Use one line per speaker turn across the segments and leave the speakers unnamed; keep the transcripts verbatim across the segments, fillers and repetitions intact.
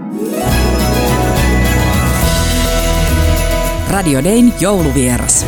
Radio Dayn jouluvieras.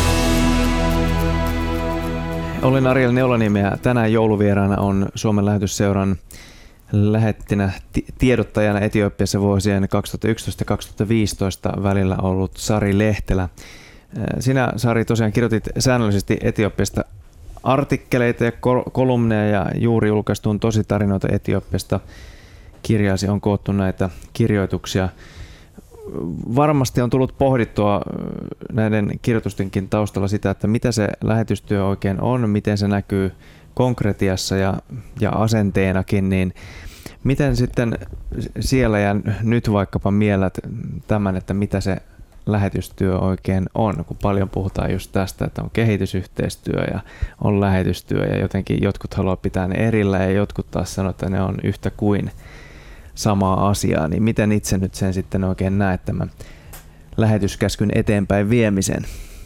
Olen Ariel Neulaniemi ja tänään jouluvieraana on Suomen Lähetysseuran lähettinä tiedottajana Etiopiassa vuosien kaksituhattayksitoista kaksituhattaviisitoista välillä ollut Sari Lehtelä. Sinä, Sari, tosiaan kirjoitit säännöllisesti Etiopiasta artikkeleita ja kolumneja ja juuri julkaistuun Tositarinoita Etiopiasta kirjaasi on koottu näitä kirjoituksia. Varmasti on tullut pohdittua näiden kirjoitustenkin taustalla sitä, että mitä se lähetystyö oikein on, miten se näkyy konkretiassa ja, ja asenteenakin, niin miten sitten siellä ja nyt vaikkapa miellät tämän, että mitä se lähetystyö oikein on, kun paljon puhutaan just tästä, että on kehitysyhteistyö ja on lähetystyö ja jotenkin jotkut haluaa pitää ne erillä ja jotkut taas sanoo, että ne on yhtä kuin samaa asiaa, niin miten itse nyt sen sitten oikein näet tämän lähetyskäskyn eteenpäin viemisen?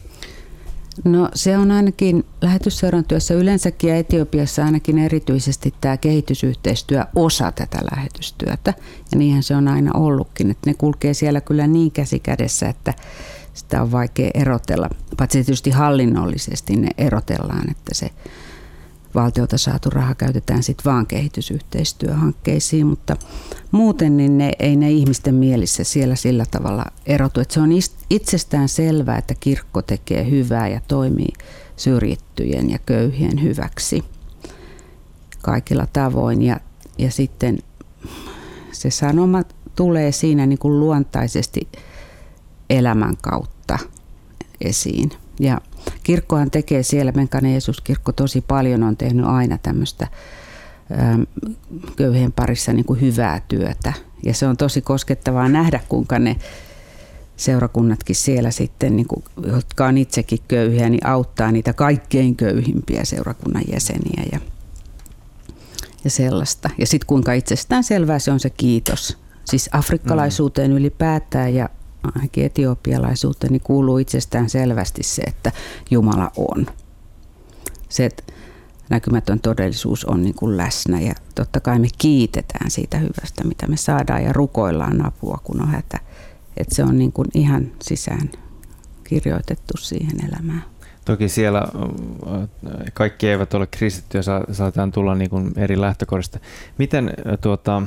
No se on ainakin lähetysseuran työssä yleensäkin ja Etiopiassa ainakin erityisesti tämä kehitysyhteistyö osa tätä lähetystyötä. Ja niinhän se on aina ollutkin, että ne kulkee siellä kyllä niin käsi kädessä, että sitä on vaikea erotella. Paitsi tietysti hallinnollisesti ne erotellaan, että se valtiolta saatu raha käytetään sitten vaan kehitysyhteistyöhankkeisiin, mutta muuten niin ne, ei ne ihmisten mielissä siellä sillä tavalla erotu. Että se on itsestään selvää, että kirkko tekee hyvää ja toimii syrjittyjen ja köyhien hyväksi kaikilla tavoin. Ja, ja sitten se sanoma tulee siinä niin kuin luontaisesti elämän kautta esiin. Ja kirkkohan tekee siellä, Menkainen Jeesuskirkko tosi paljon on tehnyt aina tämmöistä äm, köyhien parissa niin kuin hyvää työtä. Ja se on tosi koskettavaa nähdä, kuinka ne seurakunnatkin siellä sitten, niin kuin, jotka on itsekin köyhiä, niin auttaa niitä kaikkein köyhimpiä seurakunnan jäseniä ja, ja sellaista. Ja sitten kuinka itsestään selvää se on se kiitos. Siis afrikkalaisuuteen ylipäätään ja ainakin etiopialaisuuteen niin kuuluu itsestään selvästi se, että Jumala on. Se, että näkymätön todellisuus on niin kuin läsnä ja totta kai me kiitetään siitä hyvästä, mitä me saadaan ja rukoillaan apua, kun on hätä. Että se on niin kuin ihan sisään kirjoitettu siihen elämään.
Toki siellä kaikki eivät ole kristittyjä, saatetaan tulla niin kuin eri lähtökohdista. Miten tuota...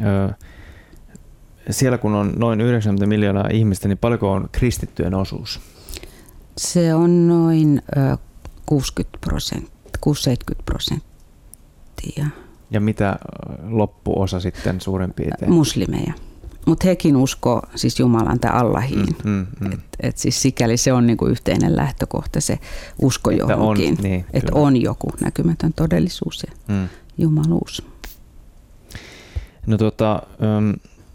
Siellä kun on noin yhdeksänkymmentä miljoonaa ihmistä, niin paljonko on kristittyjen osuus?
Se on noin kuusikymmentä prosenttia, kuusikymmentä seitsemänkymmentä prosenttia.
Ja mitä loppuosa sitten suurin piirtein?
Muslimeja. Mutta hekin uskoo siis Jumalan tai Allahiin. Mm, mm, mm. Et, et siis sikäli se on niinku yhteinen lähtökohta, se usko että johonkin. On, niin, että on joku näkymätön todellisuus ja mm. jumaluus.
No tota... Um,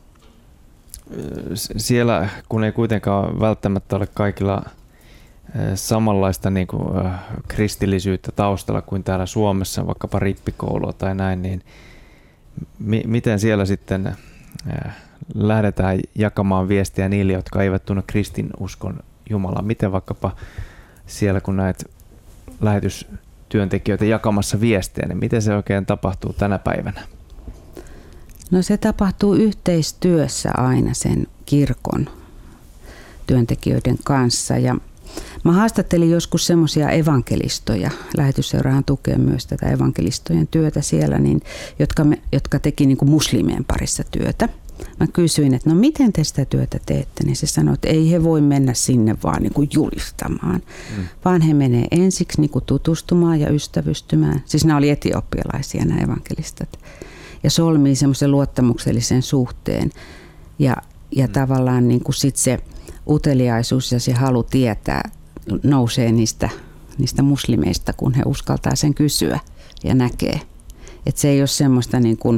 siellä, kun ei kuitenkaan välttämättä ole kaikilla samanlaista niin kuin, kristillisyyttä taustalla kuin täällä Suomessa, vaikkapa rippikoulua tai näin, niin mi- miten siellä sitten lähdetään jakamaan viestiä niille, jotka eivät tunne kristinuskon Jumalaa? Miten vaikkapa siellä, kun näet lähetystyöntekijöitä jakamassa viestiä, niin miten se oikein tapahtuu tänä päivänä?
No se tapahtuu yhteistyössä aina sen kirkon työntekijöiden kanssa ja mä haastattelin joskus semmoisia evankelistoja, lähetysseurahan tukee myös tätä evankelistojen työtä siellä, niin, jotka, me, jotka teki niin kuin muslimien parissa työtä. Mä kysyin, että no miten te sitä työtä teette, niin se sanoi, että ei he voi mennä sinne vaan niin kuin julistamaan, mm. vaan he menee ensiksi niin kuin tutustumaan ja ystävystymään. Siis nämä oli etiopialaisia nämä evankelistat. Ja solmii semmoisen luottamuksellisen suhteen ja, ja mm. tavallaan niin kuin sit se uteliaisuus ja se halu tietää nousee niistä, niistä muslimeista, kun he uskaltaa sen kysyä ja näkee. Että se ei ole semmoista niin kuin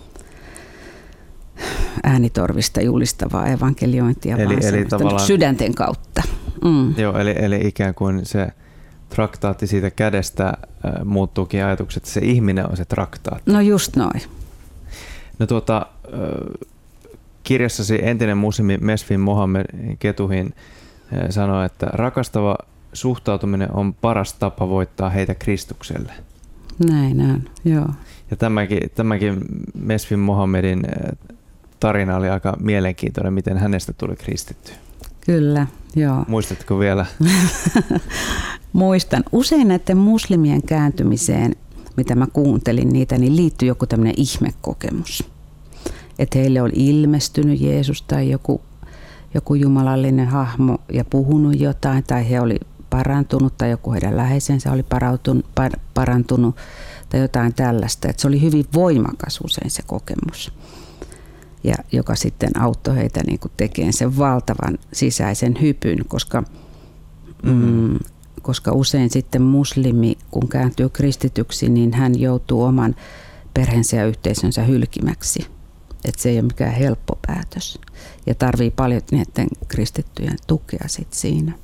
äänitorvista julistavaa evankeliointia,
eli,
vaan
eli
semmoista sydänten kautta. Mm.
Joo, eli, eli ikään kuin se traktaatti siitä kädestä äh, muuttuukin ajatukset, että se ihminen on se traktaatti.
No just noin.
No tuota, kirjassasi entinen muslimi Mesfin Mohammed Ketuhin sanoi, että rakastava suhtautuminen on paras tapa voittaa heitä Kristukselle.
Näin on, joo.
Ja tämäkin, tämäkin Mesfin Mohammedin tarina oli aika mielenkiintoinen, miten hänestä tuli kristitty.
Kyllä, joo.
Muistatko vielä?
Muistan. Usein näiden muslimien kääntymiseen, mitä mä kuuntelin niitä, niin liittyy joku tämmöinen ihmekokemus. Että heille oli ilmestynyt Jeesus tai joku, joku jumalallinen hahmo ja puhunut jotain, tai he oli parantunut tai joku heidän läheisensä oli parantunut tai jotain tällaista. Että se oli hyvin voimakas usein se kokemus, ja joka sitten auttoi heitä niin kuin tekemään sen valtavan sisäisen hypyn, koska, mm, koska usein sitten muslimi, kun kääntyy kristityksi, niin hän joutuu oman perheensä ja yhteisönsä hylkimäksi. Että se ei ole mikään helppo päätös ja tarvii paljon näiden kristittyjen tukea sit siinä.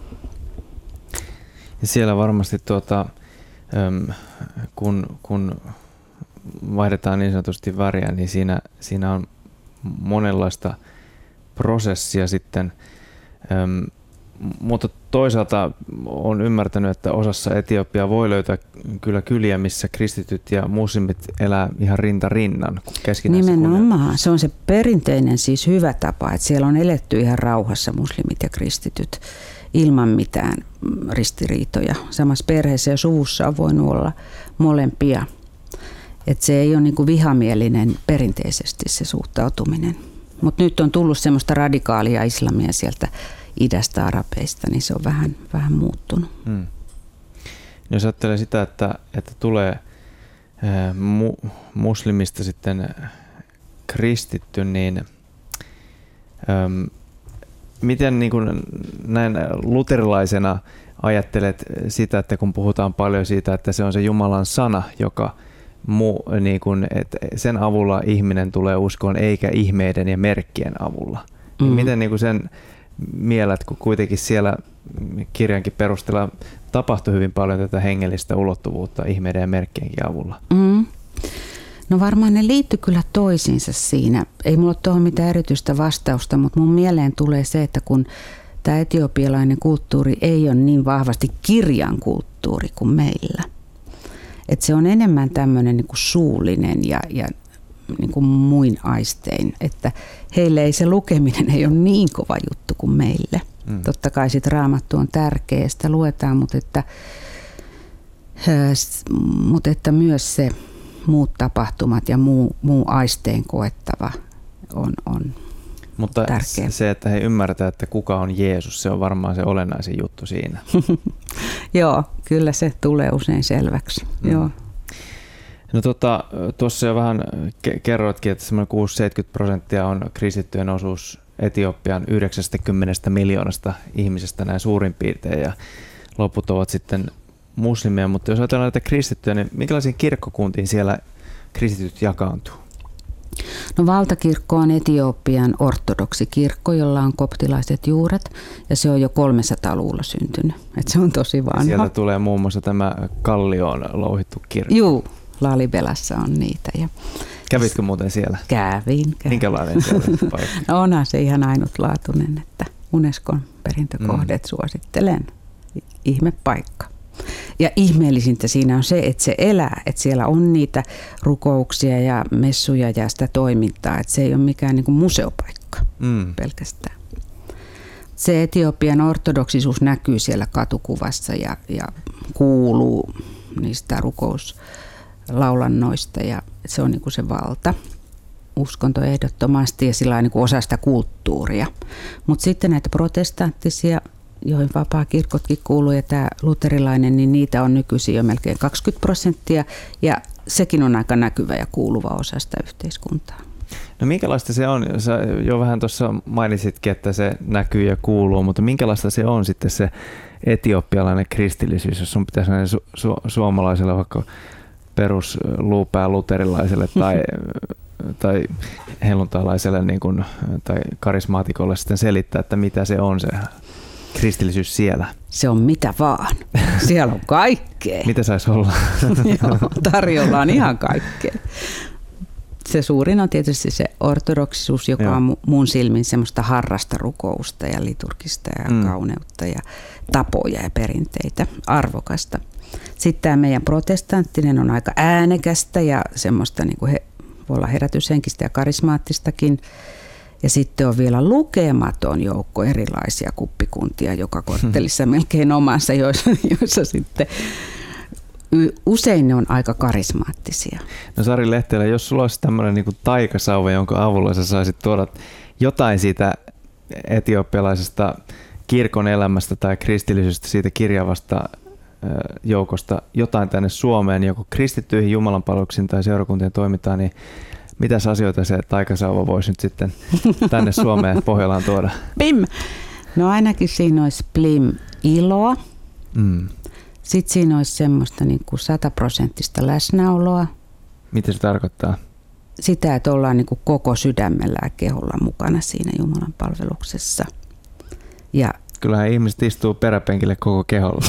Ja siellä varmasti tuota, kun, kun vaihdetaan niin sanotusti väriä, niin siinä, siinä on monenlaista prosessia sitten, mutta toisaalta olen ymmärtänyt, että osassa Etiopiaa voi löytää kyllä kyliä, missä kristityt ja muslimit elää ihan rinta rinnan.
Nimenomaan. Se on se perinteinen siis hyvä tapa, että siellä on eletty ihan rauhassa muslimit ja kristityt ilman mitään ristiriitoja. Samassa perheessä ja suvussa on voinut olla molempia. Että se ei ole niin kuin vihamielinen perinteisesti se suhtautuminen. Mutta nyt on tullut semmoista radikaalia islamia sieltä idästä arabeista, niin se on vähän, vähän muuttunut. Hmm.
Jos ajattelee sitä, että, että tulee mu, muslimista sitten kristitty, niin äm, miten niin kuin näin luterilaisena ajattelet sitä, että kun puhutaan paljon siitä, että se on se Jumalan sana, joka mu, niin kuin, että sen avulla ihminen tulee uskoon, eikä ihmeiden ja merkkien avulla. Mm. Niin miten niin kuin sen mielet, kun kuitenkin siellä kirjankin perusteella tapahtui hyvin paljon tätä hengellistä ulottuvuutta ihmeiden ja merkkienkin avulla?
Mm. No varmaan ne liittyy kyllä toisiinsa siinä. Ei mulla ole tuohon mitään erityistä vastausta, mutta mun mieleen tulee se, että kun tämä etiopialainen kulttuuri ei ole niin vahvasti kirjan kulttuuri kuin meillä. Että se on enemmän tämmöinen niin kuin suullinen ja, ja niin kuin muin aistein, että heille ei se lukeminen ei ole niin kova juttu kuin meille. Mm. Totta kai sit Raamattu on tärkeä ja sitä luetaan, mutta että, mutta että myös se muut tapahtumat ja muu, muu aisteen koettava on, on
mutta
tärkeä.
Se, että he ymmärtävät, että kuka on Jeesus, se on varmaan se olennaisin juttu siinä.
Joo, kyllä se tulee usein selväksi. Mm. Joo.
No tota, tuossa jo vähän kerroitkin, että semmoinen kuusikymmentä seitsemänkymmentä prosenttia on kristittyjen osuus Etiopian yhdeksänkymmentä miljoonasta ihmisestä näin suurin piirtein, ja loput ovat sitten muslimeja, mutta jos ajatellaan näitä kristittyjä, niin minkälaisiin kirkkokuntiin siellä kristityt jakaantuu?
No valtakirkko on Etiopian ortodoksikirkko, jolla on koptilaiset juuret, ja se on jo kolmesataaluvulla syntynyt, että se on tosi vanha.
Sieltä tulee muun muassa tämä Kallioon louhittu kirkko.
Juu, Lalibelassa on niitä. Ja
kävitkö muuten siellä?
Kävin. kävin.
Minkälainen siellä paikka?
No onhan se ihan ainutlaatuinen, että Unescon perintökohdeet mm. suosittelen. Ihme paikka. Ja ihmeellisintä siinä on se, että se elää, että siellä on niitä rukouksia ja messuja ja sitä toimintaa, että se ei ole mikään niin kuin museopaikka mm. pelkästään. Se Etiopian ortodoksisuus näkyy siellä katukuvassa ja, ja kuuluu niistä rukouslaulannoista ja se on niin kuin se valta. Uskonto ehdottomasti ja sillä on niin kuin osa sitä kulttuuria. Mutta sitten näitä protestanttisia, joihin vapaakirkotkin kuuluu ja tämä luterilainen, niin niitä on nykyisin jo melkein kaksikymmentä prosenttia ja sekin on aika näkyvä ja kuuluva osa sitä yhteiskuntaa.
No minkälaista se on? Sä jo vähän tuossa mainitsitkin, että se näkyy ja kuuluu, mutta minkälaista se on sitten se etiopialainen kristillisyys, jos sun pitäisi näin su- su- suomalaiselle vaikka perusluupää luterilaiselle tai, tai helluntalaiselle niin kuin, tai karismaatikolle sitten selittää, että mitä se on se kristillisyys siellä?
Se on mitä vaan. Siellä on kaikkea.
Mitä saisi olla?
Joo, tarjolla on ihan kaikkea. Se suurin on tietysti se ortodoksisuus, joka Joo. on mun silmin semmoista harrasta rukousta ja liturgista ja mm. kauneutta ja tapoja ja perinteitä, arvokasta. Sitten tämä meidän protestanttinen on aika äänekästä ja semmoista niin kuin he, voi olla herätyshenkistä ja karismaattistakin. Ja sitten on vielä lukematon joukko erilaisia kuppikuntia joka korttelissa melkein omansa, joissa, joissa sitten usein ne on aika karismaattisia.
No Sari Lehtelä, jos sulla olisi tämmöinen niin kuin taikasauva, jonka avulla sä saisit tuoda jotain siitä etiopialaisesta kirkon elämästä tai kristillisyydestä, siitä kirjavasta joukosta, jotain tänne Suomeen, joko kristittyihin jumalanpalveluksiin tai seurakuntien toimintaan, niin mitäs asioita se taikasauva voisi nyt sitten tänne Suomeen Pohjolaan tuoda?
Pim! No ainakin siinä olisi plim iloa. Mm. Sitten siinä olisi semmoista niin kuin sataprosenttista läsnäoloa.
Mitä se tarkoittaa?
Sitä, että ollaan niin kuin koko sydämellä ja keholla mukana siinä Jumalan palveluksessa. Ja
kyllähän ihmiset istuu peräpenkille koko keholla.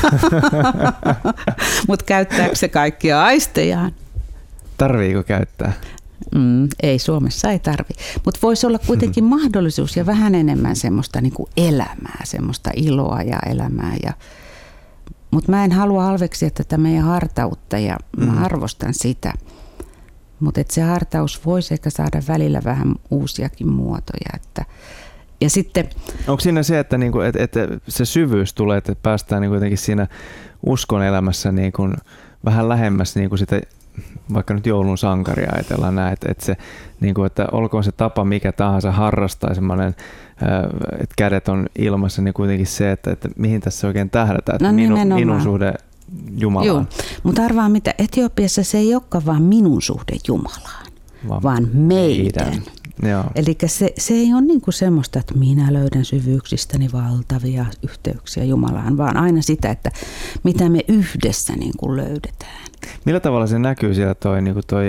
Mutta käyttääkö se kaikkia aistejaan?
Tarviiko käyttää?
Mm, ei, Suomessa ei tarvi. Mutta voisi olla kuitenkin mahdollisuus ja vähän enemmän semmoista niin kuin elämää, semmoista iloa ja elämää. Ja mutta mä en halua halveksia tätä meidän hartautta ja mä mm. arvostan sitä. Mutta se hartaus voisi ehkä saada välillä vähän uusiakin muotoja. Että, ja sitten,
onko siinä se, että, niinku, et, et se syvyys tulee, että päästään niinku jotenkin siinä uskon elämässä niinku vähän lähemmäs niinku sitä, vaikka nyt joulun sankaria ajatellaan näin, että, että, se, niinku, että olkoon se tapa mikä tahansa harrastaa semmoinen, että kädet on ilmassa, niin kuitenkin se, että, että mihin tässä oikein tähdätään, että no, minu, minun suhde Jumalaan. Joo,
mutta arvaa mitä, Etiopiassa se ei olekaan vaan minun suhde Jumalaan, vaan, vaan meidän. Eli se, se ei ole niinku semmoista, että minä löydän syvyyksistäni valtavia yhteyksiä Jumalaan, vaan aina sitä, että mitä me yhdessä niinku löydetään.
Millä tavalla se näkyy siellä toi, niinku toi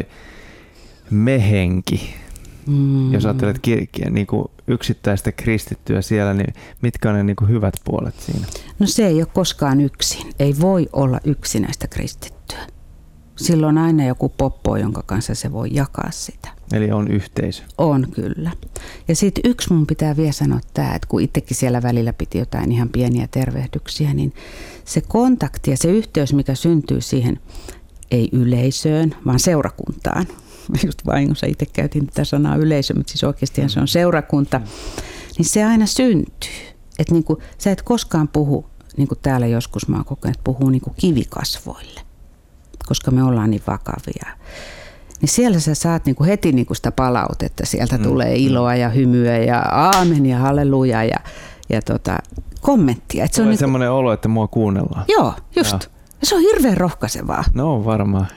mehenki? Mm. Jos ajattelet kirkkiä, niin kuin yksittäistä kristittyä siellä, niin mitkä on ne niin kuin hyvät puolet siinä?
No se ei ole koskaan yksin. Ei voi olla yksinäistä kristittyä. Silloin on aina joku poppo, jonka kanssa se voi jakaa sitä.
Eli on yhteisö?
On kyllä. Ja sitten yksi mun pitää vielä sanoa tämä, että kun itsekin siellä välillä piti jotain ihan pieniä tervehdyksiä, niin se kontakti ja se yhteys, mikä syntyy siihen, ei yleisöön, vaan seurakuntaan. Just vahingossa itse käytin tätä sanaa yleisö, mutta siis oikeasti se on seurakunta, niin se aina syntyy. Että niin kuin, sä et koskaan puhu, niin kuin täällä joskus mä oon kokenut, puhuu niin kuin kivikasvoille, koska me ollaan niin vakavia. Niin siellä sä saat niin kuin heti niin kuin sitä palautetta, sieltä mm. tulee iloa ja hymyä ja aamen ja halleluja ja, ja tota, kommenttia. Et se on niin
semmoinen olo, että mua kuunnellaan.
Joo, just. Ja. Ja se on hirveän rohkaisevaa.
No varmaan.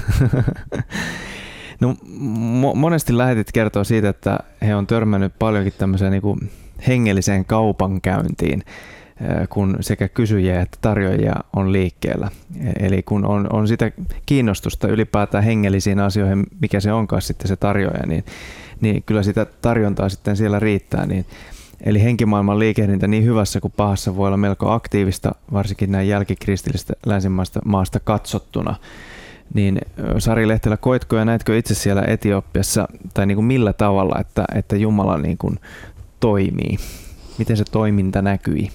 No, monesti lähetit kertoo siitä, että he on törmännyt paljonkin tämmöiseen niin kuin hengelliseen kaupankäyntiin, kun sekä kysyjiä että tarjoajia on liikkeellä. Eli kun on, on sitä kiinnostusta ylipäätään hengellisiin asioihin, mikä se onkaan sitten se tarjoaja, niin, niin kyllä sitä tarjontaa sitten siellä riittää. Niin, eli henkimaailman liikehdintä niin hyvässä kuin pahassa voi olla melko aktiivista, varsinkin näin jälkikristillistä länsimaista maasta katsottuna. Niin Sari Lehtelä, koitko ja näetkö itse siellä Etiopiassa, tai niin kuin millä tavalla, että, että Jumala niin kuin toimii? Miten se toiminta näkyi?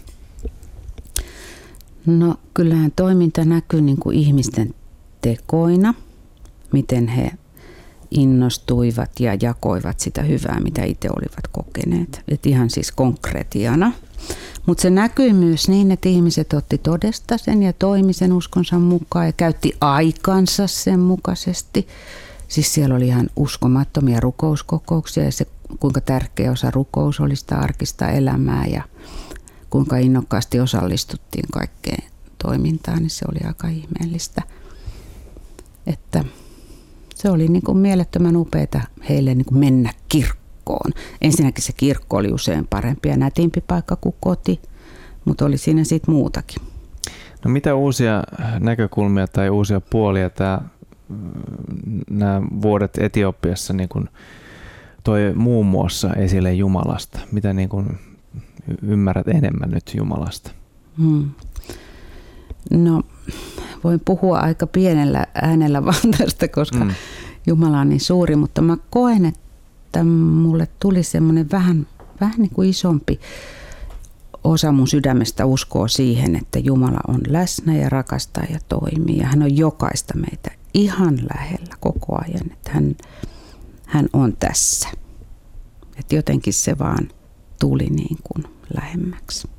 No kyllähän toiminta näkyy niin kuin ihmisten tekoina, miten he innostuivat ja jakoivat sitä hyvää, mitä itse olivat kokeneet. Et ihan siis konkretiana. Mutta se näkyy myös niin, että ihmiset otti todesta sen ja toimi sen uskonsa mukaan ja käytti aikansa sen mukaisesti. Siis siellä oli ihan uskomattomia rukouskokouksia ja se, kuinka tärkeä osa rukous oli sitä arkista elämää ja kuinka innokkaasti osallistuttiin kaikkeen toimintaan, niin se oli aika ihmeellistä. Että se oli niin kuin mielettömän upeata heille niin kuin mennä kirkkoon. Ensinnäkin se kirkko oli usein parempi ja nätimpi paikka kuin koti, mutta oli siinä sitten muutakin.
No mitä uusia näkökulmia tai uusia puolia tämä, nämä vuodet Etiopiassa niin kuin toi muun muassa esille Jumalasta? Mitä niin kuin ymmärrät enemmän nyt Jumalasta? Hmm.
No voin puhua aika pienellä äänellä vaan tästä, koska hmm. Jumala on niin suuri, mutta mä koen, että mulle tuli semmoinen vähän, vähän niin kuin isompi osa mun sydämestä uskoo siihen, että Jumala on läsnä ja rakastaa ja toimii ja hän on jokaista meitä ihan lähellä koko ajan. Että hän, hän on tässä. Et jotenkin se vaan tuli niin kuin lähemmäksi.